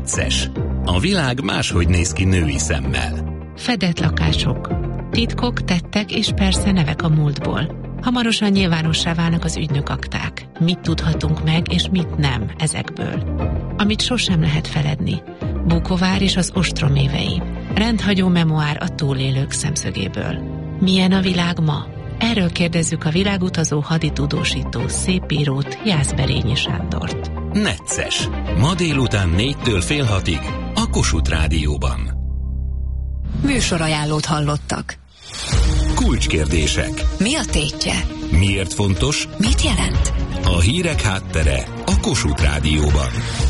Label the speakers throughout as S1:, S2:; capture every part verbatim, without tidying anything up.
S1: Necces. A világ máshogy néz ki női szemmel.
S2: Fedett lakások. Titkok, tettek és persze nevek a múltból. Hamarosan nyilvánossá válnak az ügynökakták. Mit tudhatunk meg és mit nem ezekből. Amit sosem lehet feledni. Bukovár és az ostrom évei. Rendhagyó memoár a túlélők szemszögéből. Milyen a világ ma? Erről kérdezzük a világutazó haditudósító szépírót, Jászberényi Sándort.
S1: Necces. Ma délután négytől fél hatig a Kossuth Rádióban.
S3: Műsorajánlót hallottak.
S1: Kulcskérdések.
S3: Mi a tétje?
S1: Miért fontos?
S3: Mit jelent?
S1: A hírek háttere a Kossuth Rádióban.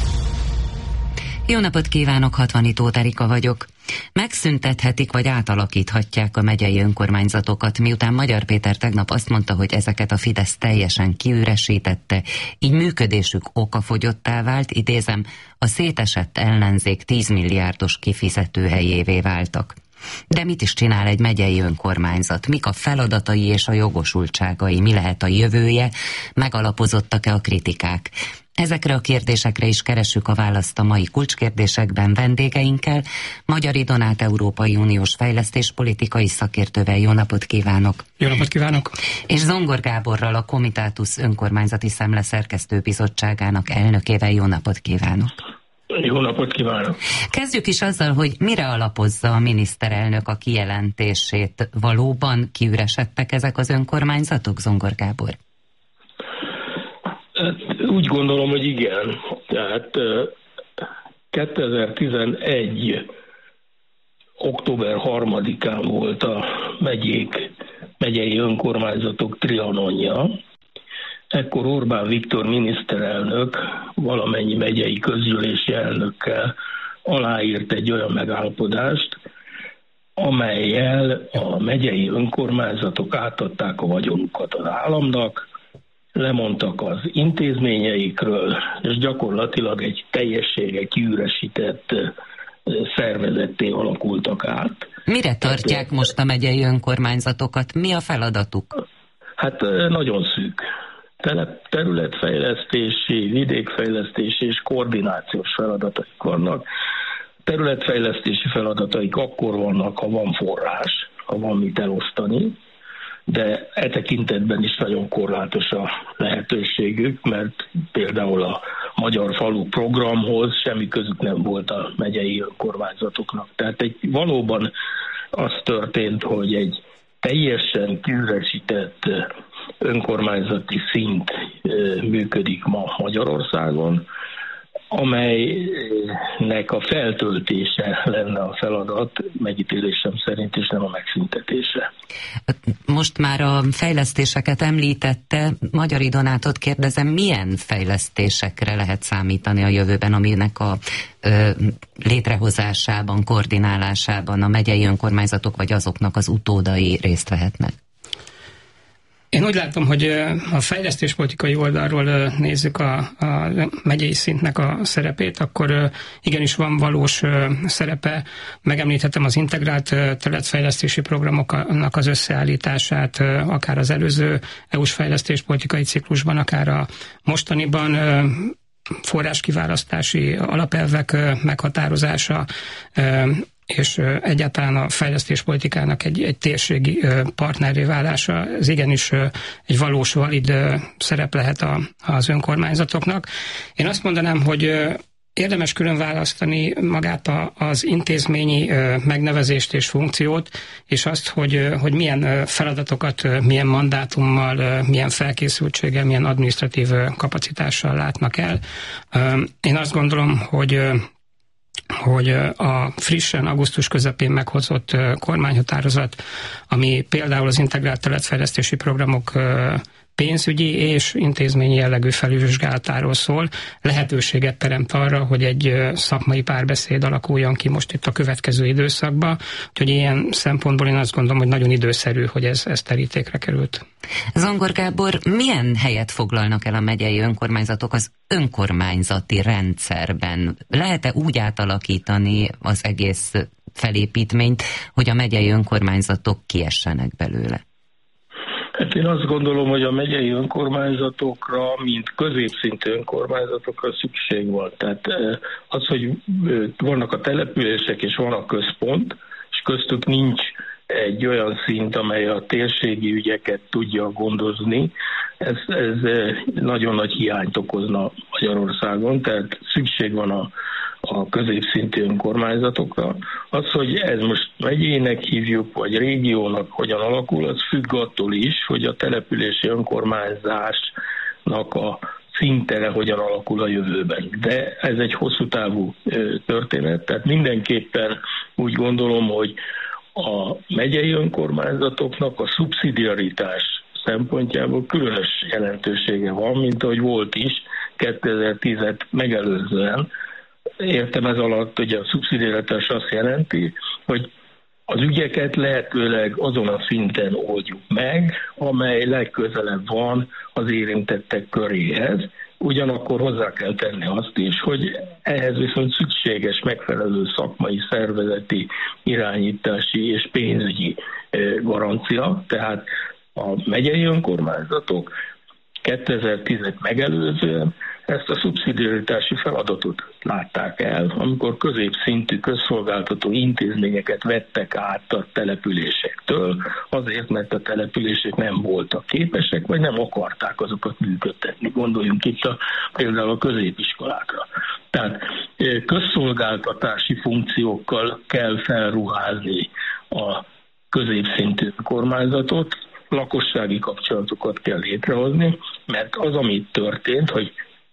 S4: Jó napot kívánok, Hatvani Tóth Erika vagyok. Megszüntethetik vagy átalakíthatják a megyei önkormányzatokat, miután Magyar Péter tegnap azt mondta, hogy ezeket a Fidesz teljesen kiüresítette, így működésük okafogyottá vált, idézem, a szétesett ellenzék tíz milliárdos kifizetőhelyévé váltak. De mit is csinál egy megyei önkormányzat? Mik a feladatai és a jogosultságai? Mi lehet a jövője? Megalapozottak-e a kritikák? Ezekre a kérdésekre is keressük a választ a mai kulcskérdésekben vendégeinkkel. Magyari Donát Európai Uniós fejlesztéspolitikai szakértővel. Jó napot kívánok!
S5: Jó napot kívánok!
S4: És Zongor Gáborral, a Comitatus önkormányzati szemle szerkesztőbizottságának elnökével. Jó napot kívánok!
S5: Jó napot kívánok!
S4: Kezdjük is azzal, hogy mire alapozza a miniszterelnök a kijelentését. Valóban kiüresedtek ezek az önkormányzatok, Zongor Gábor?
S5: Úgy gondolom, hogy igen. Tehát kétezer-tizenegy. október harmadikán volt a megyék, megyei önkormányzatok trianonja. Ekkor Orbán Viktor miniszterelnök valamennyi megyei közgyűlési elnökkel aláírt egy olyan megállapodást, amellyel a megyei önkormányzatok átadták a vagyonukat az államnak, lemondtak az intézményeikről, és gyakorlatilag egy teljessége kiüresített szervezetté alakultak át.
S4: Mire tartják hát, most a megyei önkormányzatokat? Mi a feladatuk?
S5: Hát nagyon szűk. Területfejlesztési, vidékfejlesztési és koordinációs feladataik vannak. Területfejlesztési feladataik akkor vannak, ha van forrás, ha van mit elosztani, de e tekintetben is nagyon korlátos a lehetőségük, mert például a Magyar Falu programhoz semmi közük nem volt a megyei önkormányzatoknak. Tehát egy, valóban az történt, hogy egy teljesen kiüresített önkormányzati szint működik ma Magyarországon, amelynek a feltöltése lenne a feladat, megítélésem szerint, és nem a megszüntetése.
S4: Most már a fejlesztéseket említette, Magyari Donátot kérdezem, milyen fejlesztésekre lehet számítani a jövőben, aminek a ö, létrehozásában, koordinálásában a megyei önkormányzatok vagy azoknak az utódai részt vehetnek?
S5: Én úgy látom, hogy a fejlesztéspolitikai oldalról nézzük a, a megyei szintnek a szerepét, akkor igenis van valós szerepe. Megemlíthetem az integrált területfejlesztési programoknak az összeállítását, akár az előző é u-s fejlesztéspolitikai ciklusban, akár a mostaniban, forráskiválasztási alapelvek meghatározása, és egyáltalán a fejlesztéspolitikának egy, egy térségi partnerré válása, ez igenis egy valós, valid szerep lehet a, az önkormányzatoknak. Én azt mondanám, hogy érdemes külön választani magát a, az intézményi megnevezést és funkciót, és azt, hogy, hogy milyen feladatokat, milyen mandátummal, milyen felkészültséggel, milyen adminisztratív kapacitással látnak el. Én azt gondolom, hogy hogy a frissen augusztus közepén meghozott kormányhatározat, ami például az integrált területfejlesztési programok pénzügyi és intézményi jellegű felülvizsgálatáról szól, lehetőséget teremt arra, hogy egy szakmai párbeszéd alakuljon ki most itt a következő időszakban, úgyhogy ilyen szempontból én azt gondolom, hogy nagyon időszerű, hogy ez, ez terítékre került.
S4: Zongor Gábor, milyen helyet foglalnak el a megyei önkormányzatok az önkormányzati rendszerben? Lehet-e úgy átalakítani az egész felépítményt, hogy a megyei önkormányzatok kiessenek belőle?
S3: Hát én azt gondolom, hogy a megyei önkormányzatokra, mint középszintű önkormányzatokra szükség van. Tehát az, hogy vannak a települések és van a központ, és köztük nincs egy olyan szint, amely a térségi ügyeket tudja gondozni, ez, ez nagyon nagy hiányt okozna Magyarországon, tehát szükség van a, a középszintű önkormányzatokra. Az, hogy ez most megyének hívjuk, vagy régiónak hogyan alakul, az függ attól is, hogy a települési önkormányzásnak a szintere hogyan alakul a jövőben. De ez egy hosszú távú történet, tehát mindenképpen úgy gondolom, hogy a megyei önkormányzatoknak a szubszidiaritás szempontjából különös jelentősége van, mint ahogy volt is kétezer-tízet megelőzően. Értem ez alatt, hogy a szubszidiaritás azt jelenti, hogy az ügyeket lehetőleg azon a szinten oldjuk meg, amely legközelebb van az érintettek köréhez. Ugyanakkor hozzá kell tenni azt is, hogy ehhez viszont szükséges megfelelő szakmai, szervezeti, irányítási és pénzügyi garancia. Tehát a megyei önkormányzatok kétezer-tízet megelőzően ezt a szubszidiaritási feladatot látták el, amikor középszintű közszolgáltató intézményeket vettek át a településektől, azért, mert a települések nem voltak képesek, vagy nem akarták azokat működtetni. Gondoljunk itt a, például a középiskolákra. Tehát közszolgáltatási funkciókkal kell felruházni a középszintű kormányzatot, lakossági kapcsolatokat kell létrehozni, mert az, amit történt, hogy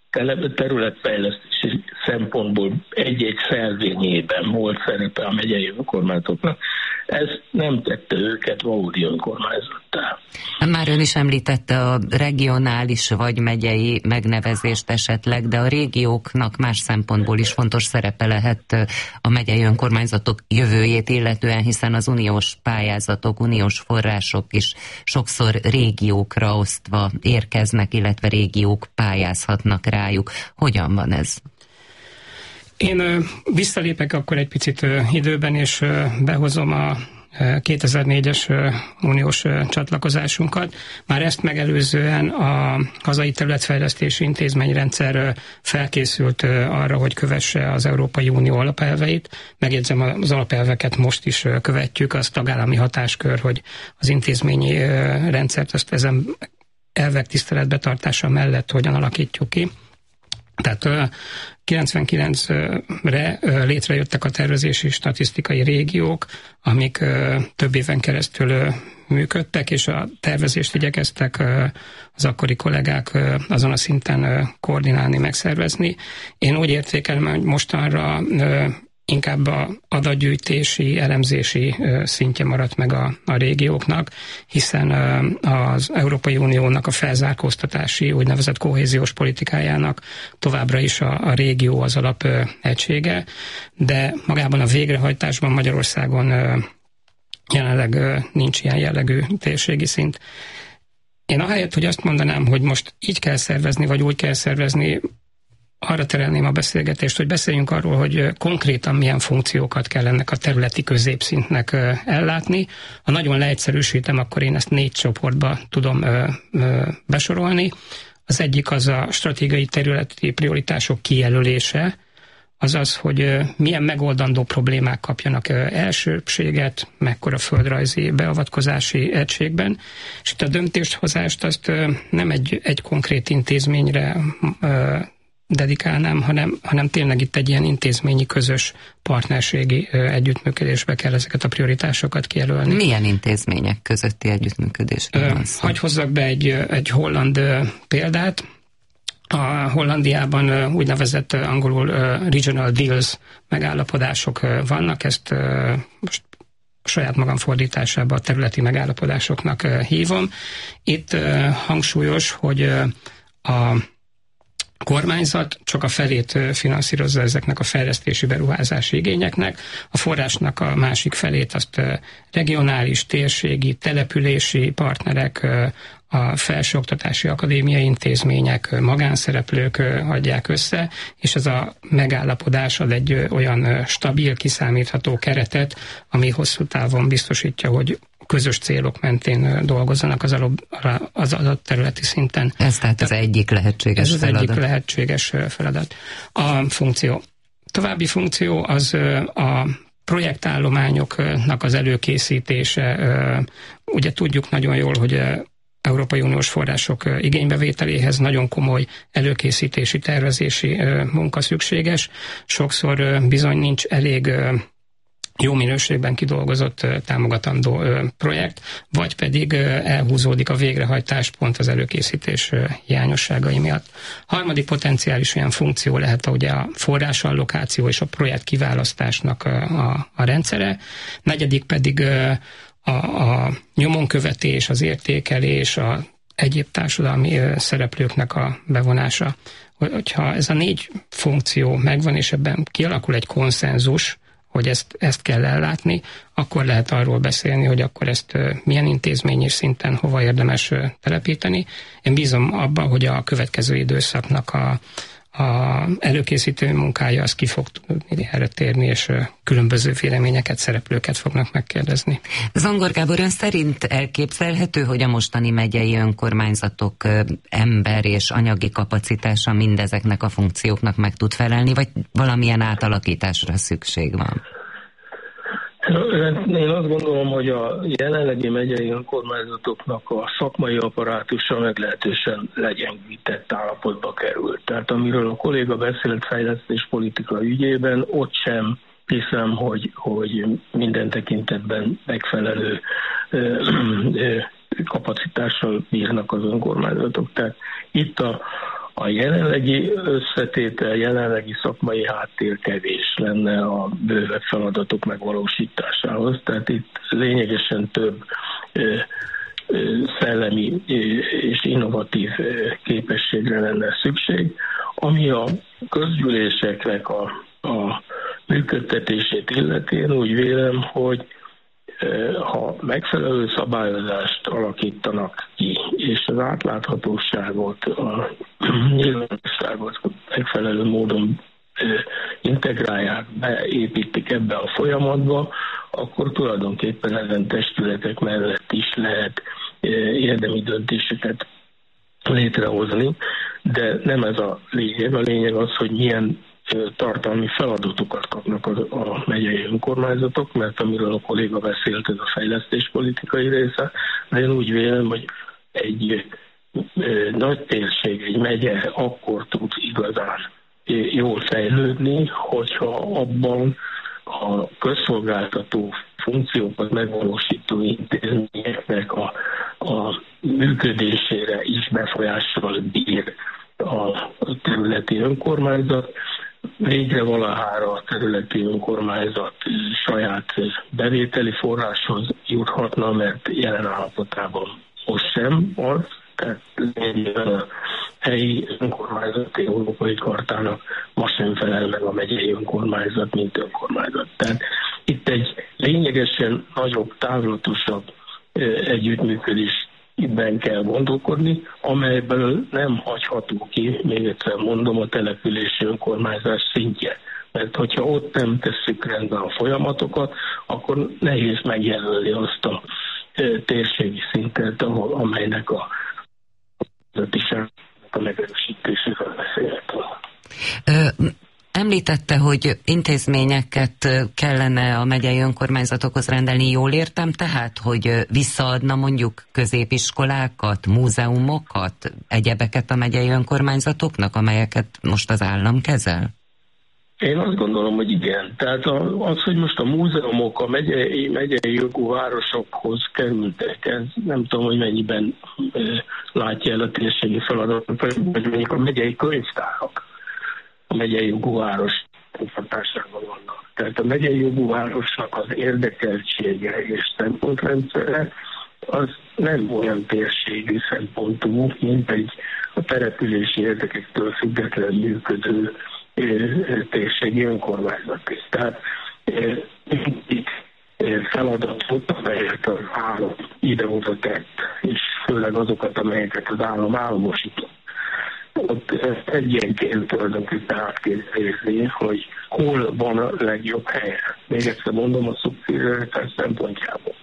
S3: területfejlesztési szempontból egy-egy szervényében volt szerepe a megyei önkormányzatoknak, ez nem tette őket valódi önkormányzattá.
S4: Már ön is említette a regionális vagy megyei megnevezést esetleg, de a régióknak más szempontból is fontos szerepe lehet a megyei önkormányzatok jövőjét illetően, hiszen az uniós pályázatok, uniós források is sokszor régiókra osztva érkeznek, illetve régiók pályázhatnak rájuk. Hogyan van ez?
S5: Én visszalépek akkor egy picit időben, és behozom a kétezer-négyes uniós csatlakozásunkat. Már ezt megelőzően a hazai területfejlesztési intézményrendszer felkészült arra, hogy kövesse az Európai Unió alapelveit. Megjegyzem, az alapelveket most is követjük, az tagállami hatáskör, hogy az intézményi rendszert azt ezen elvek tiszteletbetartása mellett hogyan alakítjuk ki. Tehát kilencvenkilencre létrejöttek a tervezési statisztikai régiók, amik több éven keresztül működtek, és a tervezést igyekeztek az akkori kollégák azon a szinten koordinálni, megszervezni. Én úgy értékelem, hogy mostanra inkább a adatgyűjtési, elemzési szintje maradt meg a, a régióknak, hiszen az Európai Uniónak a felzárkóztatási, úgynevezett kohéziós politikájának továbbra is a, a régió az alap egysége, de magában a végrehajtásban Magyarországon jelenleg nincs ilyen jellegű térségi szint. Én ahelyett, hogy azt mondanám, hogy most így kell szervezni, vagy úgy kell szervezni, arra terelném a beszélgetést, hogy beszéljünk arról, hogy konkrétan milyen funkciókat kell ennek a területi középszintnek ellátni. Ha nagyon leegyszerűsítem, akkor én ezt négy csoportba tudom besorolni. Az egyik az a stratégiai területi prioritások kijelölése, azaz, hogy milyen megoldandó problémák kapjanak elsőbséget, mekkora földrajzi beavatkozási egységben, és itt a döntéshozást azt nem egy, egy konkrét intézményre dedikálnám, hanem, hanem tényleg itt egy ilyen intézményi közös partnerségi együttműködésbe kell ezeket a prioritásokat kijelölni.
S4: Milyen intézmények közötti együttműködésről van szó?
S5: Hagy hozzak be egy, egy holland példát. A Hollandiában úgynevezett angolul regional deals megállapodások vannak, ezt most saját magam fordításában a területi megállapodásoknak hívom. Itt hangsúlyos, hogy a kormányzat csak a felét finanszírozza ezeknek a fejlesztési beruházási igényeknek, a forrásnak a másik felét azt regionális, térségi, települési partnerek, a felsőoktatási akadémiai intézmények, magánszereplők adják össze, és ez a megállapodás ad egy olyan stabil, kiszámítható keretet, ami hosszú távon biztosítja, hogy közös célok mentén dolgozzanak az, alap, az adott területi szinten.
S4: Ez tehát az egyik lehetséges
S5: ez
S4: feladat.
S5: Ez az egyik lehetséges feladat. A funkció. További funkció az a projektállományoknak az előkészítése. Ugye tudjuk nagyon jól, hogy Európai Uniós források igénybevételéhez nagyon komoly előkészítési, tervezési munka szükséges. Sokszor bizony nincs elég jó minőségben kidolgozott támogatandó projekt, vagy pedig elhúzódik a végrehajtás pont az előkészítés hiányosságai miatt. Harmadik potenciális olyan funkció lehet ugye a forrásallokáció és a projekt kiválasztásnak a, a, a rendszere. Negyedik pedig a, a nyomonkövetés, az értékelés, a egyéb társadalmi szereplőknek a bevonása. Hogyha ez a négy funkció megvan, és ebben kialakul egy konszenzus, hogy ezt, ezt kell ellátni, akkor lehet arról beszélni, hogy akkor ezt milyen intézményi szinten hova érdemes telepíteni. Én bízom abban, hogy a következő időszaknak a, a előkészítő munkája az ki fog tudni erre térni, és különböző véleményeket, szereplőket fognak megkérdezni.
S4: Zongor Gábor, ön szerint elképzelhető, hogy a mostani megyei önkormányzatok ember és anyagi kapacitása mindezeknek a funkcióknak meg tud felelni, vagy valamilyen átalakításra szükség van?
S3: Én azt gondolom, hogy a jelenlegi megyei önkormányzatoknak a szakmai apparátusa meglehetősen legyengített állapotba került. Tehát amiről a kolléga beszélt fejlesztéspolitika ügyében, ott sem hiszem, hogy, hogy minden tekintetben megfelelő ö, ö, kapacitással bírnak az önkormányzatok. Tehát itt a A jelenlegi összetétel, jelenlegi szakmai háttér kevés lenne a bővebb feladatok megvalósításához. Tehát itt lényegesen több ö, ö, szellemi ö, és innovatív ö, képességre lenne szükség, ami a közgyűléseknek a, a működtetését illeti. Én úgy vélem, hogy ha megfelelő szabályozást alakítanak ki, és az átláthatóságot, a nyilvánosságot megfelelő módon integrálják, beépítik ebbe a folyamatba, akkor tulajdonképpen ezen testületek mellett is lehet érdemi döntéseket létrehozni, de nem ez a lényeg. A lényeg az, hogy milyen tartalmi feladatokat kapnak a, a megyei önkormányzatok, mert amiről a kolléga beszélt, ez a fejlesztéspolitikai része, de én úgy vélem, hogy egy ö, nagy térség, egy megye akkor tud igazán jól fejlődni, hogyha abban a közszolgáltató funkciókat megvalósító intézményeknek a, a működésére is befolyással bír a területi önkormányzat. Végre valahára a területi önkormányzat saját bevételi forráshoz juthatna, mert jelen állapotában most sem az. Tehát lényegében a helyi önkormányzati európai kartának ma sem felel meg a megyei önkormányzat, mint önkormányzat. Tehát itt egy lényegesen nagyobb, távlatosabb együttműködés ibben kell gondolkodni, amelyből nem hagyható ki, még egyszer mondom, a települési önkormányzás szintje. Mert hogyha ott nem tesszük rendbe a folyamatokat, akkor nehéz megjelölni azt a e, térségi szintet, ahol, amelynek a a megerősítéséről beszélhetünk.
S4: Említette, hogy intézményeket kellene a megyei önkormányzatokhoz rendelni. Jól értem tehát, hogy visszaadna mondjuk középiskolákat, múzeumokat, egyebeket a megyei önkormányzatoknak, amelyeket most az állam kezel?
S3: Én azt gondolom, hogy igen. Tehát az, hogy most a múzeumok a megyei, megyei jogú városokhoz kerültek, ez nem tudom, hogy mennyiben e, látja el a térségi feladatot, vagy mondjuk a megyei könyvtárak a megyei jogú város hatásában vannak. Tehát a megyei jogú városnak az érdekeltsége és szempontrendszere az nem olyan térségi szempontú, mint egy a települési érdekektől független működő térségi önkormányzat is. Tehát mindig feladatot, amelyet az állam ide-oda tett, és főleg azokat, amelyeket az állam államosított. Ott ezt egyenként tulajdonképpen át kell nézni, hogy hol van a legjobb helye. Még egyszer mondom, a szubszidiaritás szempontjából.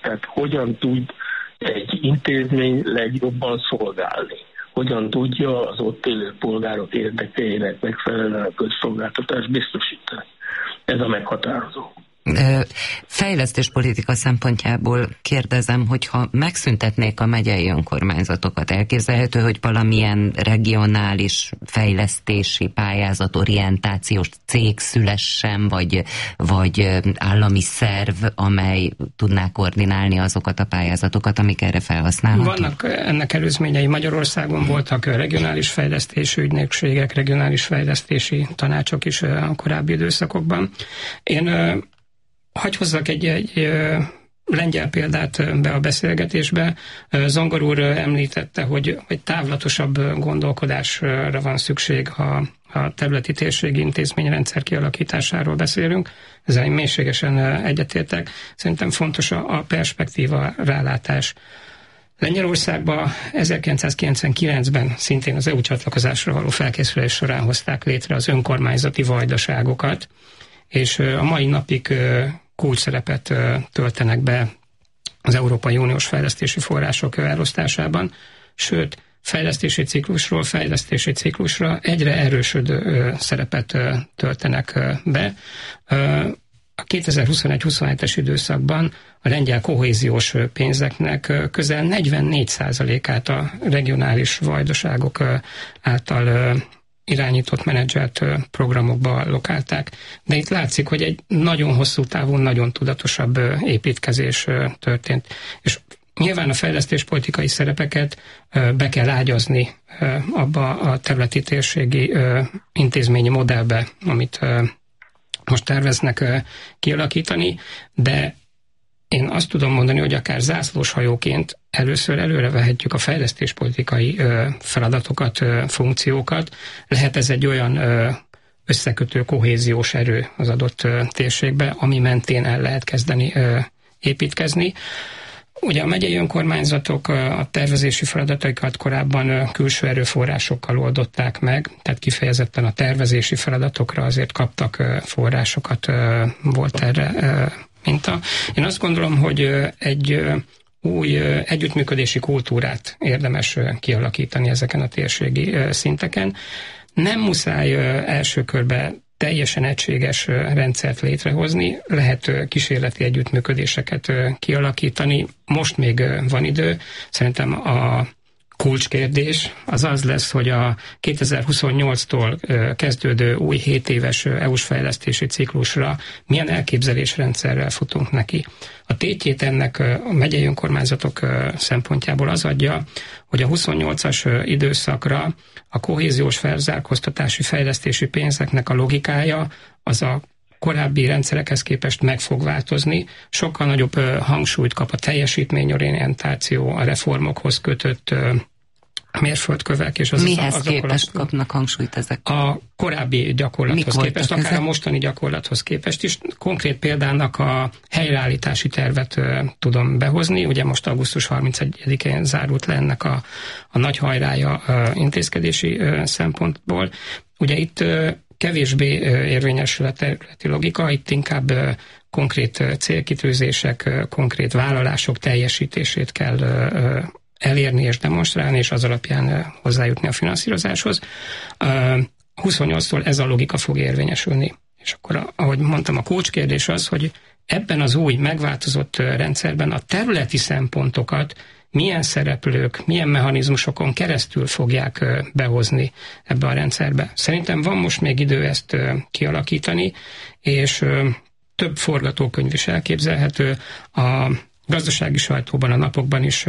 S3: Tehát hogyan tud egy intézmény legjobban szolgálni? Hogyan tudja az ott élő polgárok érdekeinek megfelelően a közszolgáltatást biztosítani? Ez a meghatározó.
S4: Fejlesztéspolitika szempontjából kérdezem, hogyha megszüntetnék a megyei önkormányzatokat, elképzelhető, hogy valamilyen regionális fejlesztési pályázat, orientációs cég szülessen, vagy, vagy állami szerv, amely tudná koordinálni azokat a pályázatokat, amik erre felhasználhatók?
S5: Vannak ennek előzményei. Magyarországon voltak regionális fejlesztési ügynökségek, regionális fejlesztési tanácsok is a korábbi időszakokban. Én hagy hozzak egy, egy lengyel példát be a beszélgetésbe. Zongor úr említette, hogy, hogy távlatosabb gondolkodásra van szükség, ha a területi térségi intézményrendszer kialakításáról beszélünk. Ezzel én mélységesen egyetértek. Szerintem fontos a, a perspektíva, rálátás. Lengyelországban ezerkilencszázkilencvenkilencben szintén az é u csatlakozásra való felkészülés során hozták létre az önkormányzati vajdaságokat, és a mai napig kulcsszerepet töltenek be az Európai Uniós fejlesztési források elosztásában, sőt, fejlesztési ciklusról fejlesztési ciklusra egyre erősödő szerepet töltenek be. A kétezer-huszonegy-huszonhetes időszakban a lengyel kohéziós pénzeknek közel negyvennégy százalékát a regionális vajdaságok által irányított, menedzselt programokba lokálták. De itt látszik, hogy egy nagyon hosszú távon, nagyon tudatosabb építkezés történt. És nyilván a fejlesztéspolitikai szerepeket be kell ágyazni abba a területi térségi intézményi modellbe, amit most terveznek kialakítani, de én azt tudom mondani, hogy akár zászlóshajóként először előre vehetjük a fejlesztéspolitikai feladatokat, funkciókat. Lehet ez egy olyan összekötő kohéziós erő az adott térségbe, ami mentén el lehet kezdeni építkezni. Ugye a megyei önkormányzatok a tervezési feladataikat korábban külső erőforrásokkal oldották meg, tehát kifejezetten a tervezési feladatokra azért kaptak forrásokat, volt erre minta. Én azt gondolom, hogy egy új együttműködési kultúrát érdemes kialakítani ezeken a térségi szinteken. Nem muszáj első körben teljesen egységes rendszert létrehozni, lehet kísérleti együttműködéseket kialakítani. Most még van idő. Szerintem a kulcskérdés az az lesz, hogy a kétezer-huszonnyolctól kezdődő új hét éves é u-s fejlesztési ciklusra milyen elképzelésrendszerrel futunk neki. A tétjét ennek a megyei önkormányzatok szempontjából az adja, hogy a huszonnyolcas időszakra a kohéziós felzárkóztatási fejlesztési pénzeknek a logikája az a korábbi rendszerekhez képest meg fog változni, sokkal nagyobb hangsúlyt kap a teljesítményorientáció, a reformokhoz kötött mérföldkövek. És az
S4: mihez
S5: az,
S4: képest
S5: az,
S4: kapnak hangsúlyt ezek?
S5: A korábbi gyakorlathoz Mik képest, akár ezek? A mostani gyakorlathoz képest is. Konkrét példának a helyreállítási tervet uh, tudom behozni. Ugye most augusztus harmincegyedikén zárult le ennek a, a nagy hajrája uh, intézkedési uh, szempontból. Ugye itt uh, kevésbé uh, érvényesül a területi logika, itt inkább uh, konkrét uh, célkitűzések, uh, konkrét vállalások teljesítését kell uh, elérni és demonstrálni, és az alapján hozzájutni a finanszírozáshoz. huszonnyolctól ez a logika fog érvényesülni. És akkor, ahogy mondtam, a kulcskérdés az, hogy ebben az új, megváltozott rendszerben a területi szempontokat milyen szereplők, milyen mechanizmusokon keresztül fogják behozni ebbe a rendszerbe. Szerintem van most még idő ezt kialakítani, és több forgatókönyv is elképzelhető. A gazdasági sajtóban, a napokban is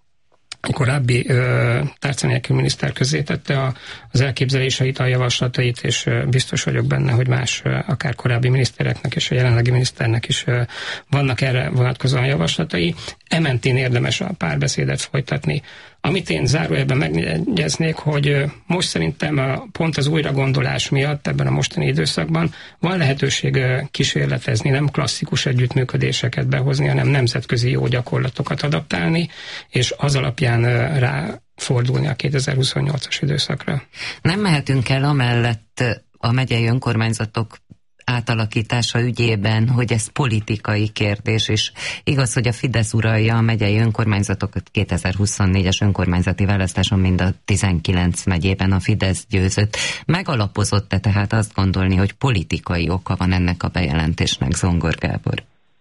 S5: egy korábbi tárca nélkül miniszter közzétette a, az elképzeléseit, a javaslatait, és ö, biztos vagyok benne, hogy más, ö, akár korábbi minisztereknek és a jelenlegi miniszternek is ö, vannak erre vonatkozóan javaslatai. Ementén érdemes a párbeszédet folytatni. Amit én zárójelben megjegyeznék, hogy most szerintem pont az újragondolás miatt ebben a mostani időszakban van lehetőség kísérletezni, nem klasszikus együttműködéseket behozni, hanem nemzetközi jó gyakorlatokat adaptálni, és az alapján ráfordulni a kétezer-huszonnyolcas időszakra.
S4: Nem mehetünk el amellett a megyei önkormányzatok átalakítása ügyében, hogy ez politikai kérdés, és igaz, hogy a Fidesz uralja a megyei önkormányzatokat, kétezer-huszonnégyes önkormányzati választáson mind a tizenkilenc megyében a Fidesz győzött. Megalapozott-e tehát azt gondolni, hogy politikai oka van ennek a bejelentésnek, Zongor Gábor?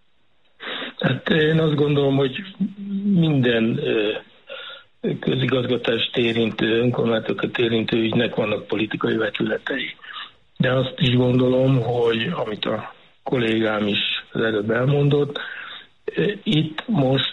S3: Hát én azt gondolom, hogy minden közigazgatást érintő, önkormányzatokat érintő ügynek vannak politikai vetületei. De azt is gondolom, hogy amit a kollégám is az előbb elmondott, itt most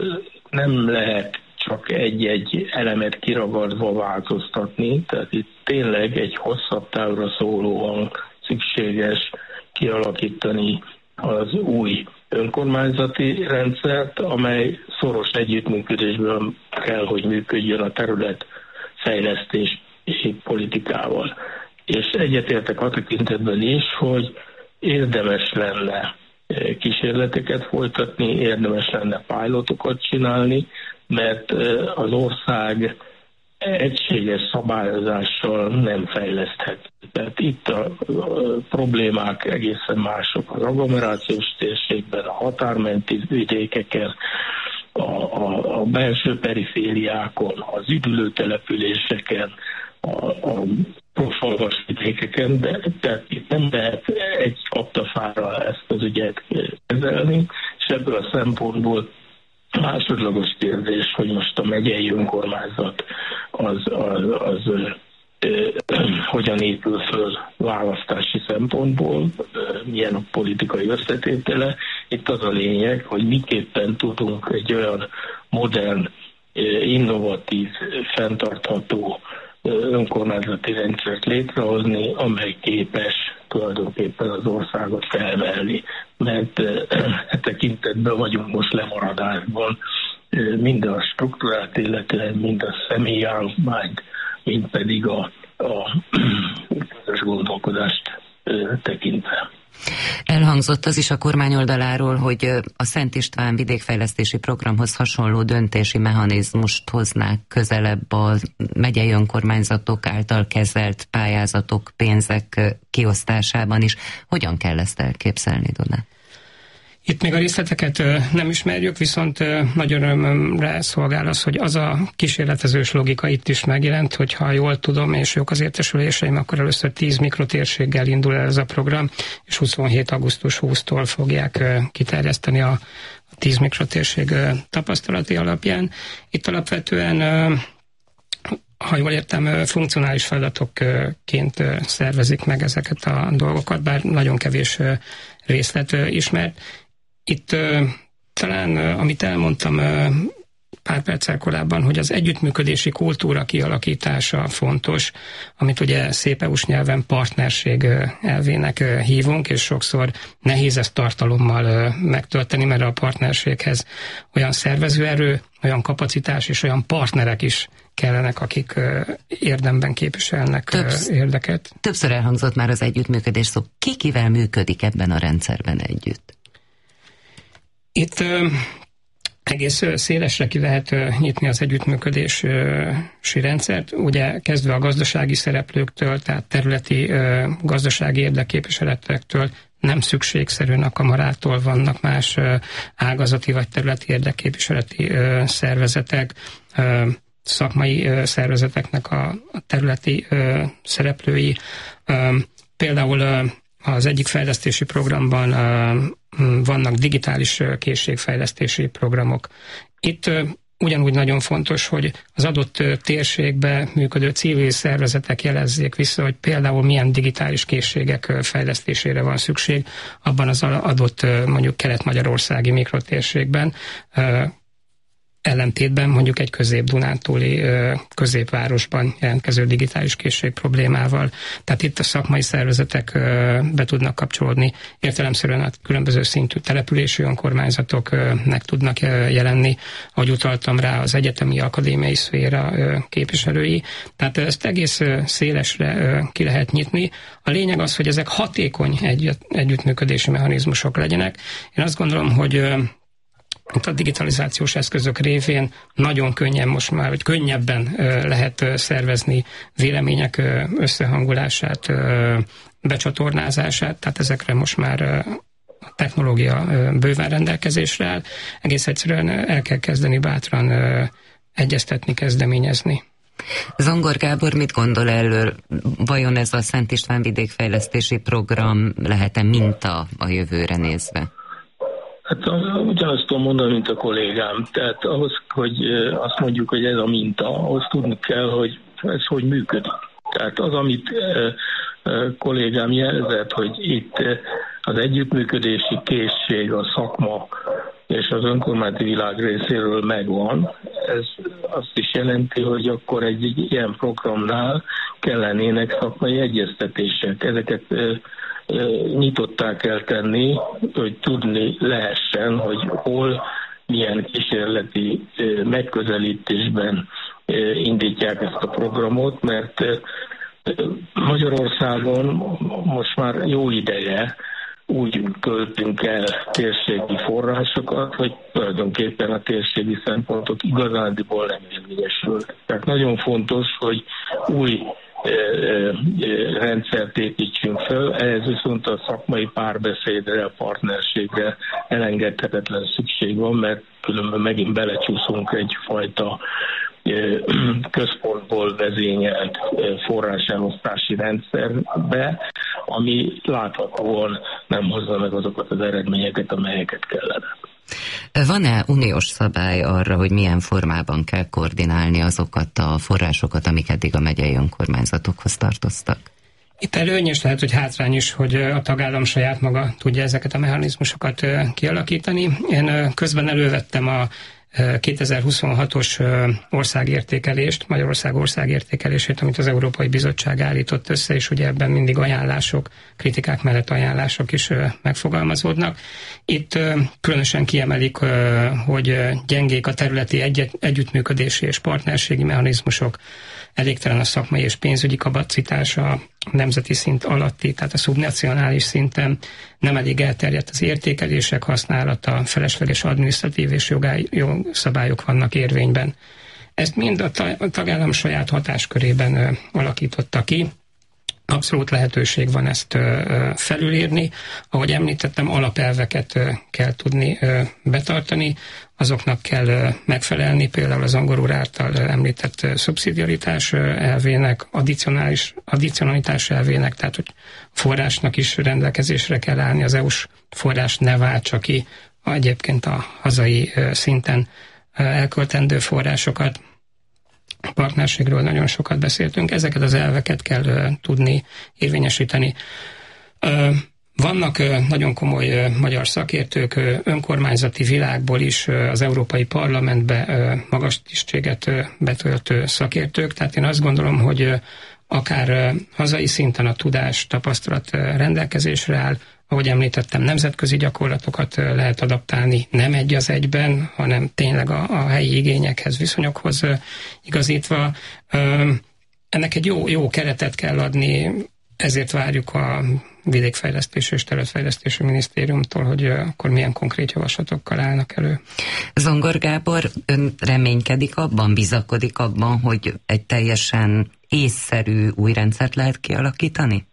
S3: nem lehet csak egy-egy elemet kiragadva változtatni, tehát itt tényleg egy hosszabb távra szólóan szükséges kialakítani az új önkormányzati rendszert, amely szoros együttműködésben kell, hogy működjön a területfejlesztési politikával. És egyetértek a tekintetben is, hogy érdemes lenne kísérleteket folytatni, érdemes lenne pilotokat csinálni, mert az ország egységes szabályozással nem fejleszthet. Tehát itt a, a problémák egészen mások az agglomerációs térségben, a határmenti vidékeken, a, a, a belső perifériákon, az üdülőtelepüléseken, a, a profalvas vidékeken, de tehát itt nem lehet egy kaptafára ezt az ügyet kezelni, és ebből a szempontból másodlagos kérdés, hogy most a megyei önkormányzat az, az, az ö, hogyan épül föl választási szempontból, ö, milyen a politikai összetétele. Itt az a lényeg, hogy miképpen tudunk egy olyan modern, innovatív, fenntartható önkormányzati rendszert létrehozni, amely képes tulajdonképpen az országot felvelni, mert e tekintetben vagyunk most lemaradásban, mind a struktúrát illetően, mind a személyállományt, mind pedig a, a közös gondolkodást tekintve.
S4: Elhangzott az is a kormány oldaláról, hogy a Szent István vidékfejlesztési programhoz hasonló döntési mechanizmust hoznák közelebb a megyei önkormányzatok által kezelt pályázatok, pénzek kiosztásában is. Hogyan kell ezt elképzelni, Dona?
S5: Itt még a részleteket nem ismerjük, viszont nagyon örömömre szolgál az, hogy az a kísérletezős logika itt is megjelent, hogy ha jól tudom, és jók az értesüléseim, akkor először tíz mikrotérséggel indul el ez a program, és huszonhét augusztus huszadikától fogják kiterjeszteni a tíz mikrotérség tapasztalati alapján. Itt alapvetően, ha jól értem, funkcionális feladatokként szervezik meg ezeket a dolgokat, bár nagyon kevés részlet ismert. Itt uh, talán, uh, amit elmondtam uh, pár perccel korábban, hogy az együttműködési kultúra kialakítása fontos, amit ugye szép é u-s nyelven partnerség uh, elvének uh, hívunk, és sokszor nehéz ezt tartalommal uh, megtölteni, mert a partnerséghez olyan szervezőerő, olyan kapacitás és olyan partnerek is kellenek, akik uh, érdemben képviselnek Többsz, uh, érdeket.
S4: Többször elhangzott már az együttműködés szó. Ki kivel működik ebben a rendszerben együtt?
S5: Itt uh, egész uh, szélesre ki lehet uh, nyitni az együttműködési uh, rendszert, ugye kezdve a gazdasági szereplőktől, tehát területi uh, gazdasági érdekképviseletektől, nem szükségszerűen a kamarától vannak más uh, ágazati vagy területi érdekképviseleti uh, szervezetek, uh, szakmai uh, szervezeteknek a, a területi uh, szereplői. Uh, például uh, az egyik fejlesztési programban uh, vannak digitális uh, készségfejlesztési programok. Itt uh, ugyanúgy nagyon fontos, hogy az adott uh, térségbe működő civil szervezetek jelezzék vissza, hogy például milyen digitális készségek uh, fejlesztésére van szükség abban az adott uh, mondjuk kelet-magyarországi mikrotérségben, uh, ellentétben mondjuk egy közép-dunántúli középvárosban jelentkező digitális készség problémával. Tehát itt a szakmai szervezetek be tudnak kapcsolódni, értelemszerűen a különböző szintű települési önkormányzatok meg tudnak jelenni, ahogy utaltam rá, az egyetemi akadémiai szféra képviselői. Tehát ezt egész szélesre ki lehet nyitni. A lényeg az, hogy ezek hatékony együtt, együttműködési mechanizmusok legyenek. Én azt gondolom, hogy a digitalizációs eszközök révén nagyon könnyen most már, vagy könnyebben lehet szervezni vélemények összehangolását, becsatornázását, tehát ezekre most már a technológia bőven rendelkezésre áll, egész egyszerűen el kell kezdeni bátran egyeztetni, kezdeményezni.
S4: Zongor Gábor mit gondol erről? Vajon ez a Szent István vidékfejlesztési program lehet-e minta a jövőre nézve?
S3: Hát ugyanazt tudom mondani, mint a kollégám. Tehát ahhoz, hogy azt mondjuk, hogy ez a minta, ahhoz tudni kell, hogy ez hogy működik. Tehát az, amit kollégám jelzett, hogy itt az együttműködési készség, a szakma és az önkormányzati világ részéről megvan, ez azt is jelenti, hogy akkor egy, egy ilyen programnál kellenének szakmai egyeztetések. Ezeket e, e, nyitottá kell tenni, hogy tudni lehessen, hogy hol, milyen kísérleti e, megközelítésben e, indítják ezt a programot, mert e, Magyarországon most már jó ideje úgy költünk el térségi forrásokat, hogy tulajdonképpen a térségi szempontok igazándiból nem érvényesülnek. Tehát nagyon fontos, hogy új e, e, rendszert építsünk föl, ehhez viszont a szakmai párbeszédre, a partnerségre elengedhetetlen szükség van, mert különben megint belecsúszunk egyfajta központból vezényelt forráselosztási rendszerbe, ami láthatóan nem hozza meg azokat az eredményeket, amelyeket kellene.
S4: Van-e uniós szabály arra, hogy milyen formában kell koordinálni azokat a forrásokat, amik eddig a megyei önkormányzatokhoz tartoztak?
S5: Itt előny is lehet, hogy hátrány is, hogy a tagállam saját maga tudja ezeket a mechanizmusokat kialakítani. Én közben elővettem a kétezer-huszonhatos országértékelést, Magyarország országértékelését, amit az Európai Bizottság állított össze, és ugye ebben mindig ajánlások, kritikák mellett ajánlások is megfogalmazódnak. Itt különösen kiemelik, hogy gyengék a területi egy- együttműködési és partnerségi mechanizmusok, elégtelen a szakmai és pénzügyi kapacitása, a nemzeti szint alatti, tehát a szubnacionális szinten, nem elég elterjedt az értékelések használata, felesleges adminisztratív és jogszabályok vannak érvényben. Ezt mind a tagállam saját hatáskörében alakította ki. Abszolút lehetőség van ezt felülírni. Ahogy említettem, alapelveket kell tudni betartani, azoknak kell megfelelni, például az Zongor úr által említett szubszidiaritás elvének, addicionális, addicionalitás elvének, tehát hogy forrásnak is rendelkezésre kell állni, az é u-s forrás ne váltsa ki egyébként a hazai szinten elköltendő forrásokat. A partnerségről nagyon sokat beszéltünk, ezeket az elveket kell uh, tudni érvényesíteni. Uh, vannak uh, nagyon komoly uh, magyar szakértők, uh, önkormányzati világból is uh, az Európai Parlamentbe uh, magas tisztséget uh, betöltő szakértők, tehát én azt gondolom, hogy uh, akár uh, hazai szinten a tudás, tapasztalat uh, rendelkezésre áll, ahogy említettem, nemzetközi gyakorlatokat uh, lehet adaptálni, nem egy az egyben, hanem tényleg a, a helyi igényekhez, viszonyokhoz uh, igazítva. Uh, ennek egy jó, jó keretet kell adni, ezért várjuk a Vidékfejlesztési és Területfejlesztési Minisztériumtól, hogy uh, akkor milyen konkrét javaslatokkal állnak elő.
S4: Zongor Gábor, ön reménykedik abban, bizakodik abban, hogy egy teljesen észszerű új rendszert lehet kialakítani?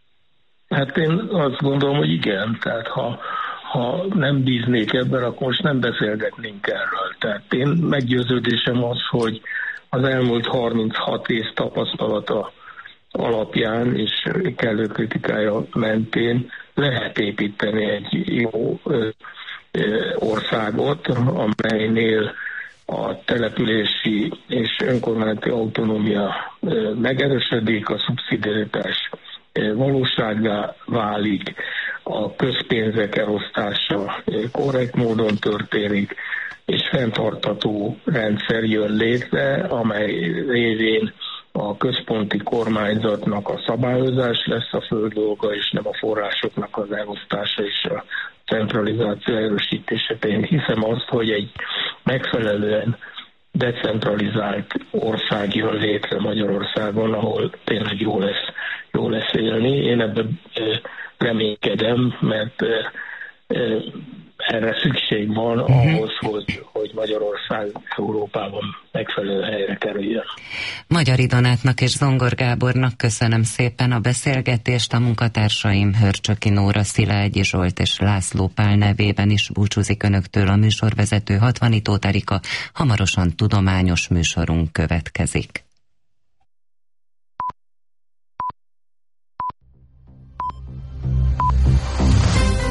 S3: Hát én azt gondolom, hogy igen. Tehát ha, ha nem bíznék ebben, akkor most nem beszélgetnénk erről. Tehát én meggyőződésem az, hogy az elmúlt harminchat év tapasztalata alapján és kellő kritikája mentén lehet építeni egy jó ö, ö, országot, amelynél a települési és önkormányzati autonómia ö, megerősödik, a szubszidiaritás valósággá válik, a közpénzek elosztása korrekt módon történik, és fenntartható rendszer jön létre, amely révén a központi kormányzatnak a szabályozás lesz a fő dolga, és nem a forrásoknak az elosztása és a centralizáció erősítése. Én hiszem azt, hogy egy megfelelően decentralizált ország jön létre Magyarországon, ahol tényleg jó lesz, jó lesz élni. Én ebben reménykedem, mert erre szükség van uh-huh. ahhoz, hogy, hogy Magyarország Európában megfelelő helyre kerüljön.
S4: Magyari Donátnak és Zongor Gábornak köszönöm szépen a beszélgetést, a munkatársaim Hörcsöki Nóra, Szilágyi Zsolt és László Pál nevében is búcsúzik önöktől a műsorvezető Hatvanitó Erika. Hamarosan tudományos műsorunk következik.